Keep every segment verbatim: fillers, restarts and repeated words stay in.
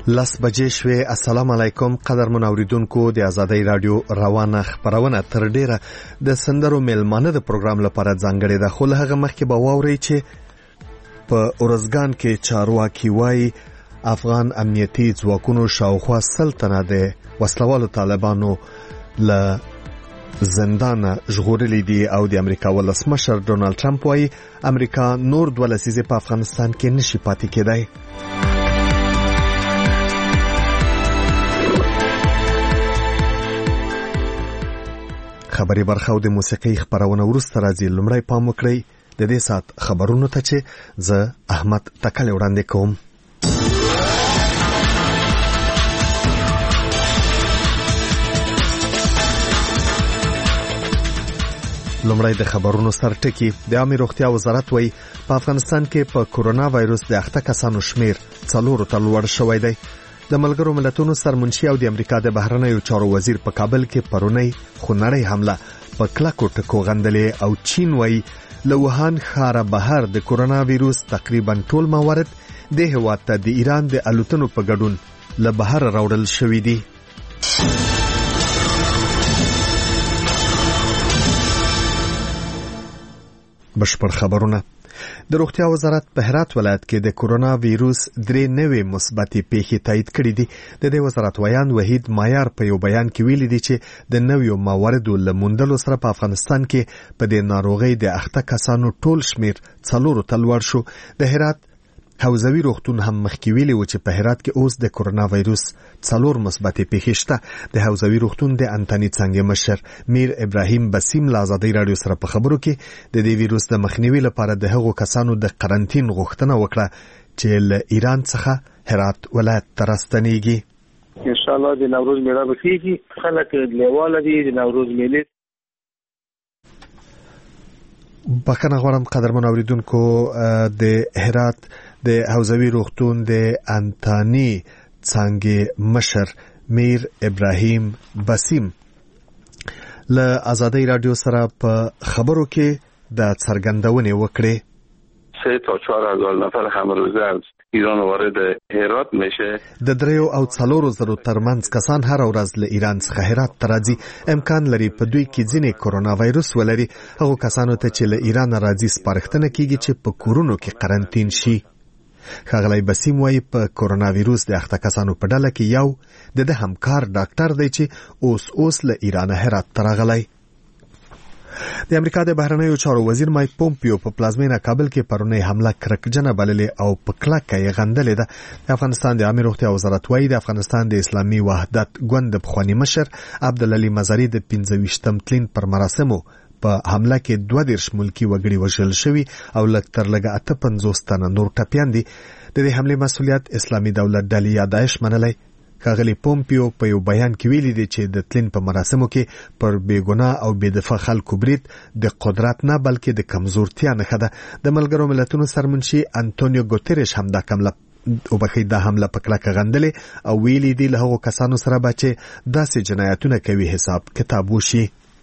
لس بجې شوې. السلام علیکم قدرمن اوریدونکو، د آزادۍ رادیو روانه خبرونه تر ډیره د سندرو میلمانه د پروګرام لپاره ځانګړې ده، خو له هغه مخکې به واورئ چې په ارزګان کې چارواکي وایي افغان امنیتي ځواکونو شاوخوا سل تنه د وسلوالو طالبانو له زندانه ژغورلي دي او د امریکا ولسمشر ډونالد ټرمپ وایي امریکا نور دوه لسیزې په افغانستان کې نشي پاتې کېدای. خبري برخه او د موسیقي خبرونه ورسته راځي. لمړی پام وکړئ د دې سات خبرونو ته چې زه احمد تکل وړاندې کوم. لمړی د خبرونو سرټکی. د عامه روغتیا وزارت وایي په افغانستان کې په کورونا وایروس د اخته کسانو شمیر څلور ته لوړ شوی دی. د ملګرو ملتونو سرمنشي او د امریکا د بهرنیو چارو وزیر په کابل کې پرونی خونړۍ حمله په کلکو ټکو غندلې او چین وایي له ووهان ښاره بهر د کورونا وایروس تقریبا ټول موارد د هېواد ته د ایران د الوتنو په ګډون له بهر راوړل شوي دي. بشپړ خبرونه. د روغتیا وزارت په هرات ولایت کې د کورونا وایروس درې نوې مثبتې پیښې تایید کړې دي. د دې وزارت ویان وحید مایار په یو بیان کې ویلي دي چې د نویو مواردو له موندلو سره په افغانستان کې په دې ناروغۍ د اخته کسانو ټول شمیر څلورو ته لوړ شو. د هرات حوزوي روغتون هم مخکې ویلي و چې په هرات کې اوس د کورونا وایروس څلور مثبتې پیښې شته. د حوزوي روغتون د انټونی څنګه مشر میر ابراهیم بسیم له آزادۍ رادیو سره په خبرو کې د دې وایروس د مخنیوي لپاره د هغو کسانو د قرنټین غوښتنه وکړه چې له ایران څخه هرات ولایت ته راستنیږي. ان شاء الله د نوروز میله به کیږي، خلک لیواله دي د نوروز میله. بخښنه غواړم قدرمن اوریدونکو، د هرات د حوزوي روغتون د انټونی څنګه مشر میر ابراهیم بسیم له آزادۍ رادیو سره په خبرو کې د څرګندونې وکړې. سه تا چهار هزار نفر هر روزه از ایران وارد هرات میشه. د دریو او څلورو زرو ترمنځ کسان هر ورځ له ایران څخه هرات ته راځي. امکان لري په دوی کې ځینې کورونا وایروس ولري. هغو کسانو ته چې له ایران راځي سپارښتنه کیږي چې په کورونو کې قرنټین شي. ښاغلی بسیم وایي په کورونا وایروس د اخته کسانو په ډله کې یو د د همکار ډاکټر دی چې اوس اوس له ایران هرات ته راغلی. د امریکا د بهرنیو چارو وزیر مایک پومپیو په پلازمینه کابل کې پرونی حمله کرکجنه بللې او په کلکه یې غندلې ده. د افغانستان د عامه روغتیا وزارت وایي د افغانستان د اسلامي وحدت ګوند د پخواني مشر عبدالعلي مزاري د پنځه ویشتم تلین پر مراسمو په حمله کې دوه دیرش ملکی وګړي وژل شوي او لږ تر لږه اته پنځوس تنه نور ټپیان دي. د دې حملې مسؤلیت اسلامي دولت ډلې یا داعش منلی. ښاغلی پومپیو په یو بیان کې ویلي دی چې د تلین په مراسمو کې پر بېګناه او بېدفاع خلکو برید د قدرت نه بلکې د کمزورتیا نښه ده. د ملګرو ملتونو سرمنشي انټونیو ګوتریش هم دا حمله او بخې دا حمله په کلکه غندلې او ویلي دی له هغو کسانو سره به چې داسې جنایتونه کوي حساب کتاب وشي.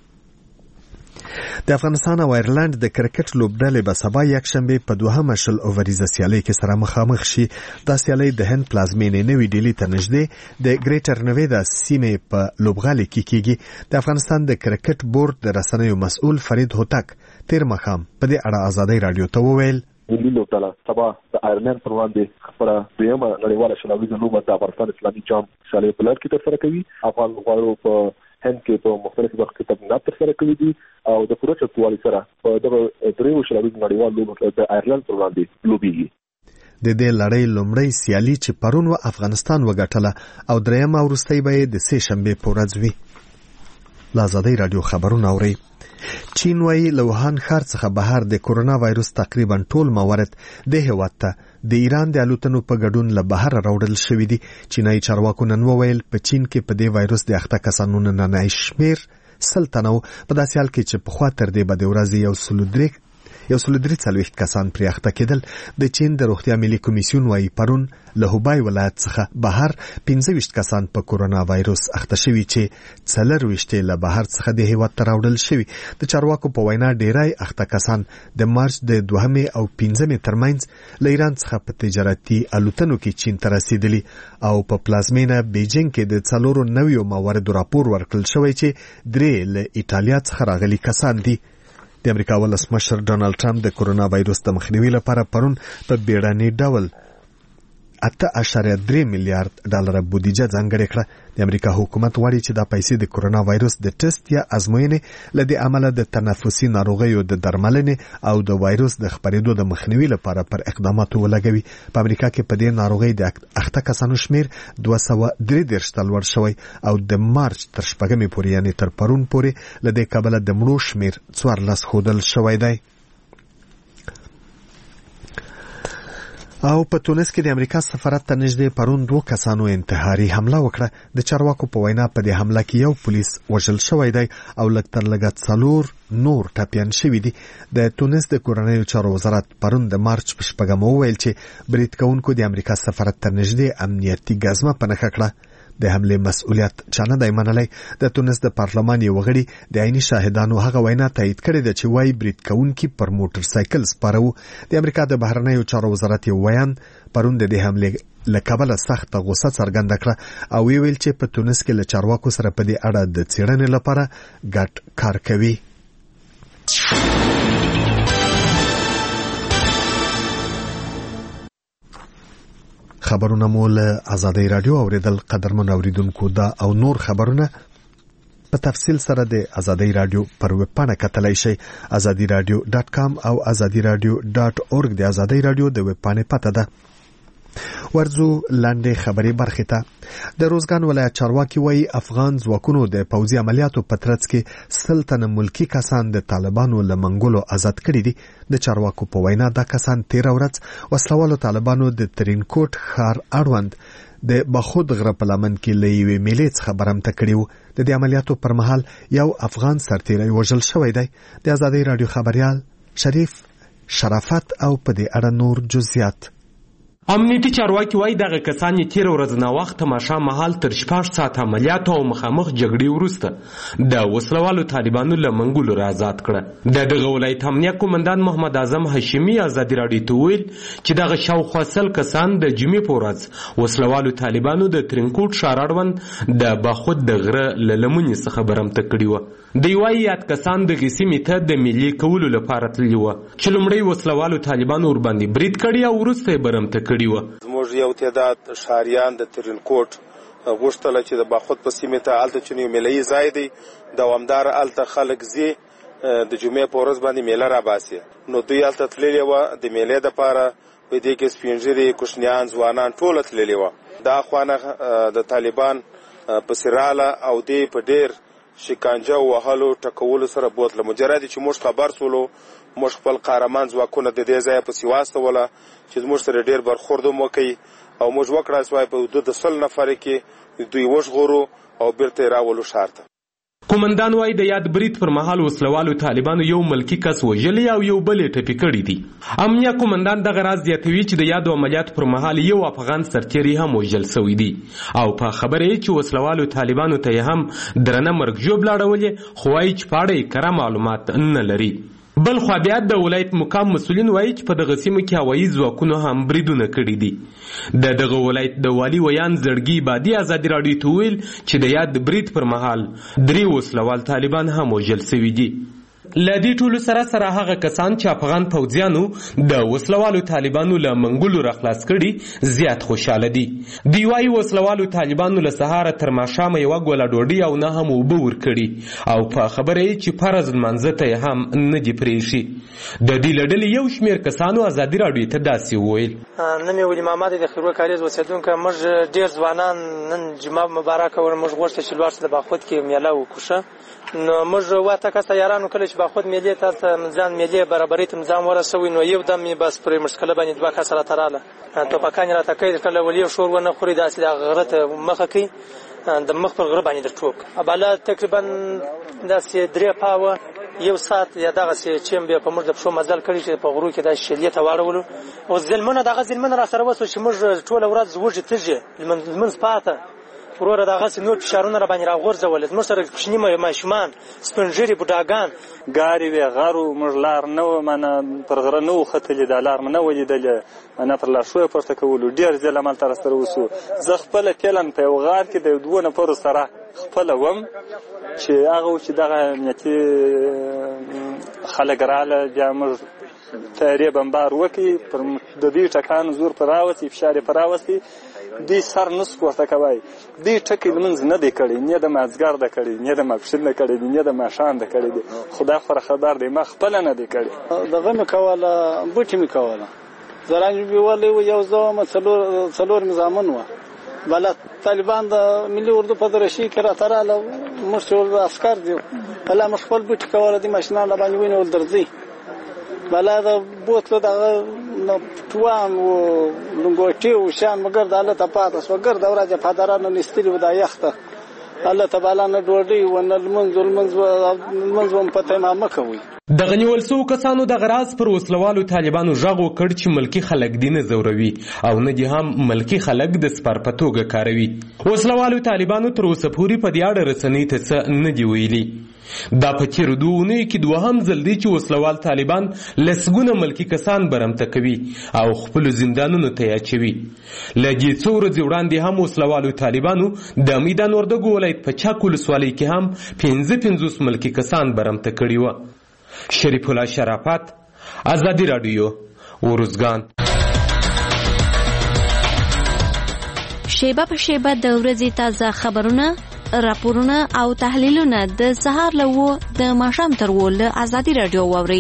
د افغانستان او ایرلند د کرکټ لوبډلې به سبا یکشنبه په دوهمه شل اووریزه سیالۍ کې سره مخامخ شي. دا سیالۍ د هند پلازمینې نوې ډیلي ته نږدې د ګریټر نویدا سیمې په لوبغالي کې کیږي. د افغانستان د کرکټ بورډ د رسنیو مسؤل فرید هوتک تیر مخام په دې اړه آزادۍ رادیو ته وویل ملي لوبډله سبا د ایرلند پر وړاندې خپله دویمه نړیواله شلویزه لوبه د افغانستان اسلامي جام سیالۍ په لړ کې ترسره کوي. افغان لوبغاړو په هند کې په مختلفو برخو کې تمرینات ترسره کوي دي او د پوره چمتووالي سره په دغه دریو شلویزو نړیوال لوبو کې د ایرلند پر وړاندې لوبېږي. د دې لړۍ لومړی سیالي چې پرون و افغانستان وګټله او درېیمه وروستۍ به یې د سې شنبې په ورځ وي. له آزادۍ راډیو خبرونه اورئ. چین وایي له ووهان ښار څخه بهر د کورونا وایروس تقریبا ټول موارد د هېواد ته د ایران د الوتنو په ګډون له بهر راوړل شوي دي. چینایي چارواکو نن وویل په چین کې په دې وایروس د اخته کسانو نننی شمیر سل تنه و. په داسې حال کې چې پخوا تر دې به د ورځې یو سلو درې یو سل درې څلوېښت کسان پرې اخته کېدل. د چین د روغتیا ملي کمیسیون وايي پرون له هوبای ولایت څخه بهر پنځه ویشت کسان په کورونا وایروس اخته شوي چې څلرویشت یې له بهر څخه د هیواد ته راوړل شوي. د چارواکو په وینا ډیری اخته کسان د مارچ د دوهمې او پنځمې ترمنځ له ایران څخه په تجارتي الوتنو کې چین ته رسیدلي او په پلازمینه بیجینګ کې د څلورو نویو مواردو راپور ورکړل شوی چې درې له ایټالیا څخه راغلي کسان دي. د امریکا ولسمشر ډونالد ټرمپ د کورونا وایروس د مخنیوي لپاره پرون په بیړني ډول اته اعشاریه درې میلیارډ ډالر بودیجه ځانګړې کړه. د امریکا حکومت غواړي چې دا پیسې د کورونا وایروس د ټیسټ یا ازموینې له دې عمله د تنفسي ناروغیو د درملنې او د وایروس د خپرېدو د مخنیوي لپاره پر اقداماتو ولګوي. په امریکا کې په دې ناروغۍ د اخته کسانو شمیر دوه سوه درې دېرش ته لوړ شوی او د مارچ تر شپږمې پورې یعنې تر پرون پورې له دې کبله د مړو شمیر څوارلس ښودل شوی دی. او په تونس کې د امریکا سفارت ته نږدې پرون دوه کسانو انتحاري حمله وکړه. د چارواکو په وینا په دې حمله کې یو پولیس وژل شوی دی او لږ تر لږه څلور نور ټپیان شوي دي. د تونس د کورنیو چارو وزارت پرون د مارچ په شپږمه وویل چې برید کوونکو د امریکا سفارت ته نږدې امنیتي ګزمه په نښه کړه. د حملې مسؤلیت چا نه دی منلی. د تونس د پارلمان یو غړي د عیني شاهدانو هغه وینا تایید کړې ده چې وایي برید کوونکي پر موټر سایکل سپاره وو. د امریکا د بهرنیو چارو وزارت یو ویان پرون د دې حملې له کبله سخته غوسه څرګنده کړه او ویل چې په تونس کې له چارواکو سره په دې اړه د څېړنې لپاره ګډ کار کوي. خبرونه مو له آزادۍ رادیو اوریدل. قدرمن اوریدونکو دا او نور خبرونه په تفصیل سره د آزادۍ رادیو پر ویب پاڼه کتلای شئ. آزادي رادیو ډاټ کام او آزادي رادیو ډاټ اورګ د آزادۍ رادیو د ویب پاڼې پته ده. ورځو لاندې خبرې برخې ته. د روزګان ولایت چارواکي وایي افغان ځواکونو د پوځي عملیاتو په ترڅ کې سل تنه ملکي کسان د طالبانو له منګولو آزاد کړي دي. د چارواکو په وینا دا کسان تیره ورځ وسلوالو طالبانو د ترینکوټ ښار اړوند د بخود غره په لمن کې له یوې میلې څخه برمته کړي وو. د دې عملیاتو پر مهال یو افغان سرتیری وژل شوی دی. د آزادۍ راډیو خبریال شریف شرافت او په دې اړه نور جزئیات. امنیتي چارواکي وایي دغه کسان یې تېره ورځ ناوخته ماښام مهال تر شپږ ساعته عملیاتو او مخامخ جګړې وروسته د وسلوالو طالبانو له منګولو را آزاد کړه. د دغه ولایت امنیه قومندان محمد اعظم هاشمي ازادي راډیو ته وویل چې دغه شاوخوا سل کسان د جمعې په ورځ وسلوالو طالبانو د ترینکوټ ښار اړوند د باخود د غره له لمنې څخه برمته کړي وه. دوی وایي یاد کسان دغې سیمې ته د مېلې کولو لپاره تللي وه چې لومړی وسلوالو طالبانو ورباندې برید کړي او وروسته یې برمته کړي. زموږ یو تعداد ښاریان د ترینکوټ غوښتله چې د باخود په سیمې ته هلته چې یو میله یي ځای دی دوامداره هلته خلک ځي د جمعې په ورځ باندې میله راباسي. نو دوی هلته تللي وه د میلې دپاره. په دې کې سپین ږیري کوچنیان ځوانان ټوله تللي وه. دا خوانه د طالبان پسې راله او دې په ډېر شکنجه وهلو ټکولو سره بوتله. مجرد چې موږ خبر سولو موږ خپل قهرمان ځواکونه د دې ځایه پسې واستوله چې زموږ سره ډېر برخورد هم وکړي او موږ وکړه سوای په حدود د سل نفرې کې دوی وژغورو او بیرته یې راولو ښار ته. قومندان وایي د یاد برید پر مهال وسلوالو طالبانو یو ملکي کس وژلی او یو بل یې ټپي کړي دي. امنیه قومندان دغه راز زیاتوي چې د یادو عملیاتو پر مهال یو افغان سرتیری هم وژل سوی دی او په خبره یې چې وسلوالو طالبانو ته یې هم درنه مرګ ژوبله اړولې خو وایي چې په اړه یې کره معلومات نه لري. بل خوا بیا د ولایت مقام مسؤلین وایي چې په دغه سیمو کې هوایي ځواکونو هم بریدونه کړي دي. د دغه ولایت د والي ویان زړګي بادي ازادي راډیو ته ویل چې د یاد برید پر مهال درې وسلوال طالبان هم وژل سوي دي. له دې ټولو سره سره هغه کسان چې افغان پوځیانو د وسلوالو طالبانو له منګولو راخلاص کړي زیات خوشحاله دي. دوی وایي وسلوالو طالبانو له سهاره تر ماښامه یوه ګوله ډوډۍ او نه هم اوبه ورکړي او په خبره یې چې فرض لمانځه ته یې هم نه دي پرېښي. د دې له ډلې یو شمېر کسانو ازادي راډیو ته داسې وویل. نوم یې ولي محمد د خیرو کاریز اوسېدونکی. موږ ډېر ځوانان نن جمعه مبارکه ور موږ غوښته چې لوړ څه د باخود کې میله وکړو. نو موږ واته کسه یارانو کله چې باخود میلې ته ځان میلې برابرۍ ته ځان ورسوي نو یو دم یې بس پرې مشکله باندې دوه کسه راته راله ټوپکان یې راته کوي کله ولي شور ونه خوري داسې د غره ته مخه کوي د مخ پر غره باندې در ټوپ ابله تقریبا داسې درې پاوه یو سات یا دغه چې بیا په موږ د پښو مزل کړی چې په غرو کې د شلې ته واړولو او ځلمنه دغه ځلمنه را سره وسو چې موږ ټول ورځ وږي تږي لمنځ پاته وروره دغه نور فشارونه را باندې راغورځول موږ سره کوچني ماشومان سپنجري بوډاګان ګاډي وې غرو موږ لار نه منه پر غره نه وختلې د لار نه ولیدلې انا پر لار شوې پورته کولو ډېر ځله مال تر سره وسو زه خپل پلان په یو غار کې د دوه نفر سره خپل وم چې هغه چې دغه امنیتي خلک رااله بیا موږ تیاری بمبار وکړي پر د دې ټکان زور پر راوتی فشار پر راوتی دی سر نس پورته کوي دی ټکی لمنځ نه دی کړی نه د مازګر د کړی نه د مخشل نه کړی نه د ماشان د کړی خدا خبر خبر دی ما خپل نه دی کړی دغه مې کوله بوټي مې کوله زرانج بیولې یو ځوم څلور څلور نظامن و بل طالبان د ملي اردو په درشي کې راتراله مشول عسكر دی بل مخبل بوټي کوله د ماشنا نه باندې وینول درځي بلا د بوتلو دغه توام و لنګوټي او شان مګر د الله ته پاتې سو ګر د ورځې فادرانو نستلی و د یخته الله تعالی نه ډوډۍ و نه منځل منځ منځ په تمه مکوي د غنیول سو کسانو د غراز پر وسلوالو طالبانو ژغو کړ چې ملکی خلک دینه زوروي او نه دي هم ملکی خلک د سپارپتوګه کاروي وسلوالو طالبانو تر اوسه پورې په دې اړه رسنۍ ته څه نه دی ویلي دا په تیر دوه کې دوهم ځل دی چې وسلوال طالبان لسګونه ملکی کسان برمته کوي او خپل زندانونو ته اچوي لږی څو ورځې وړاندې هم وسلوالو طالبانو د میدان وردګو ولایت په چاک ولسوالۍ کې هم پنځه پنځوس ملکی کسان برمته کړي وو. شریف الله شرافت، آزادی رادیو، ورزګان. شیبه په شیبه د ورځې تازه خبرونه، راپورونه او تحلیلونه د سهار له و د ماښام تر و له آزادی رادیو واورئ.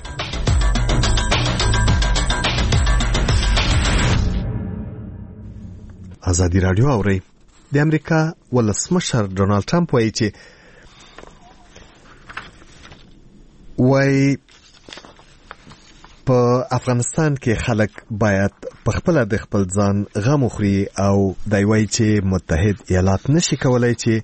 آزادی رادیو اورئ. د امریکا ولسمشر ډونالد ټرمپ وایي چې وای په افغانستان کې خلک باید په خپل د خپل ځان غم وخوري او دای وای چې متحد ایالات نشي کولای چې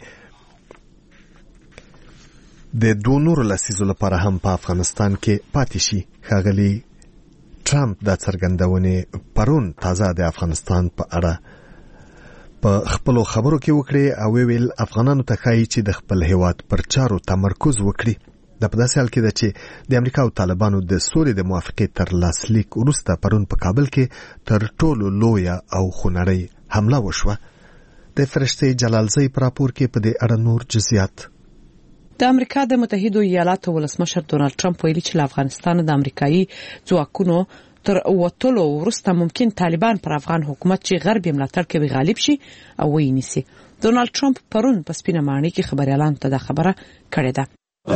د دوه نورو لسیزو لپاره هم په افغانستان کې پاتې شي. ښاغلي ټرمپ دا څرګندونه پرون تازه د افغانستان په اړه په خپل خبرو کې وکړي او ویل افغانانو ته ښایي چې د خپل هیواد پر چارو تمرکز وکړي. د په داسې حال کې ده چې د امریکا او طالبانو د سولې د موافقې تر لاسلیک وروسته پرون په کابل کې تر ټولو لویه او خونړۍ حمله وشوه. د فرشتې جلالزی په راپور کې په دې اړه نور جزئیات. د امریکا د متحدو ایالاتو ولسمشر ډونالد ټرمپ ویلي چې له افغانستان د امریکایي ځواکونو تر وټولو وروسته ممکن طالبان پر افغان حکومت چې غرب یې ملاتړ کوي غالب شي او ویني. ډونالد ټرمپ پرون په سپینه ماڼۍ کې خبريالانو ته دا خبره کړې ده.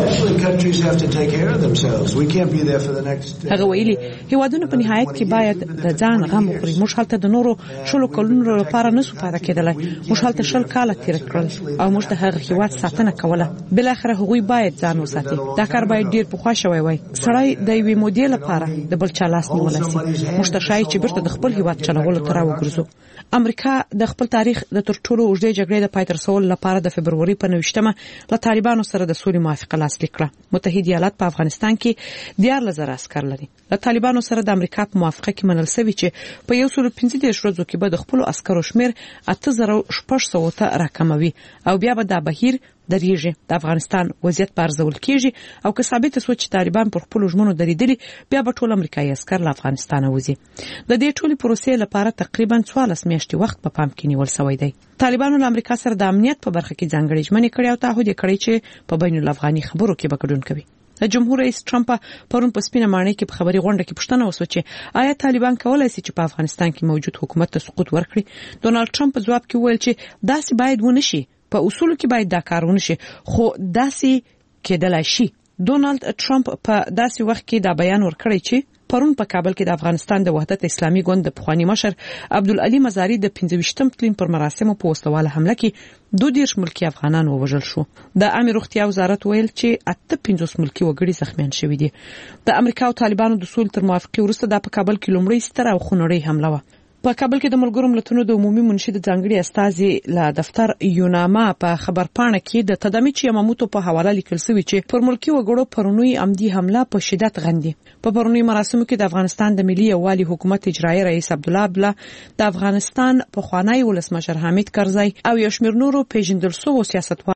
هغه ویلي هیوادونه په نهایت کې باید د ځان غم وخوري. موږ هلته د نورو شلو کلونو لپاره نسو پاتې کېدلای. موږ هلته شل کاله تیر کړل او موږ د هغه هیواد ساتنه کوله. بل اخر هغوی باید ځان وساتي. دا کار باید ډیر پخوا شوی وای. سړی د یوې مودې لپاره د بل چا لاس نیولای شي. موږ ته شایي چې بیرته د خپل هیواد چلولو ته راوګرځو. امریکا د خپل تاریخ د تر ټولو اوږدې جګړې د پای ته رسولو لپاره د فبروري په نوښتمه له طالبانو سره د سولې موافقه لاسلیک کړه. متحد ایالات په افغانستان کې دیارلس زره عسکر لري. له طالبانو سره د امریکا په موافقه کې منل شوی چې په یو سل پنځه دېرش ورځو کې به د خپل عسکرو شمیر اته زره شپږ سوه ته راکموي او بیا به دا بهیر درېږي. د افغانستان وضعیت بارزول کیږي او که ثابت شو چې طالبان پر خپل ژمنو درېدلي بیا به ټول امریکایي عسكر له افغانستان وځي. د دې ټولې پروسې لپاره تقریبا څوارلس میاشتې وخت په پام کې نیول شوی دی. طالبانو له امریکا سره د امنیت په برخه کې ځانګړې ژمنې کړې او تعهد یې کړی چې په بین الافغاني خبرو کې به ګډون کوي. د جمهور رئیس ټرمپ پرون په سپینه ماڼۍ کې په خبري غونډه کې پوښتنه وشوه چې آیا طالبان کولای شي چې په افغانستان کې موجود حکومت ته سقوط ورکړي. ډونالد ټرمپ په جواب کې وویل چې داسې باید ونه شي. په اصولو کې باید دا کار ونه شي خو داسې کېدلای شي. ډونالد ټرمپ په داسې وخت کې دا بیان ورکړی چې پرون په کابل کې د افغانستان د وحدت اسلامي ګوند د پخوانی مشر عبدالعلی مزاری د پنځه ویشتم تلین پر مراسمو په وسلواله حمله کې دوه دیرش ملکی افغانان ووژل شو. د عامه روغتیا وزارت ویل چې اته پنځوس ملکی وګړي زخمیان شوي دي. د امریکا او طالبانو د سولې تر موافقې وروسته د په کابل کې لومړی ستر او خونړۍ حمله و. په کابل کې د ملګرو ملتونو د عمومي منشي د ځانګړي استازي له دفتر یوناما په خبرپاڼه کې د تدامیچ یاماموتو په حواله لیکل شوی چې پر ملکی وګړو پرونی عمدي حمله په شدت غندي. په پرونی مراسمو کې د افغانستان د ملي یووالي حکومت اجرایی رئیس عبدالله عبدالله، د افغانستان پخوانی ولسمشر حامد کرزی او یو شمېر نورو پیژندل شوو سیاستوالو